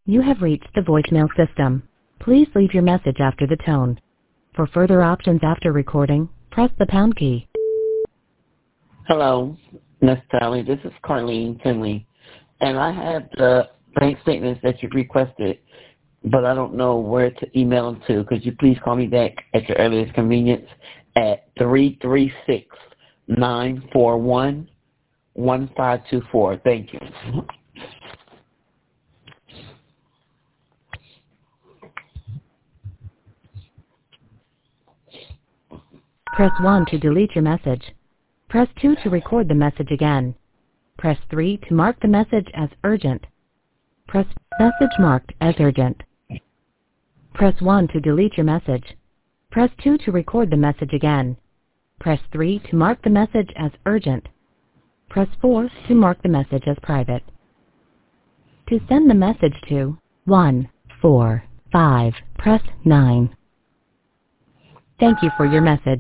You have reached the voicemail system. Please leave your message after the tone. For further options after recording, press the pound key. Hello, Miss Tally. This is Carlene Finley, and I have the bank statements that you requested, but I don't know where to email them to. Could you please call me back at your earliest convenience at 336-941-1524? Thank you. Press 1 to delete your message. Press 2 to record the message again. Press 3 to mark the message as urgent. Press message marked as urgent. Press 1 to delete your message. Press 2 to record the message again. Press 3 to mark the message as urgent. Press 4 to mark the message as private. To send the message to 145, press 9. Thank you for your message.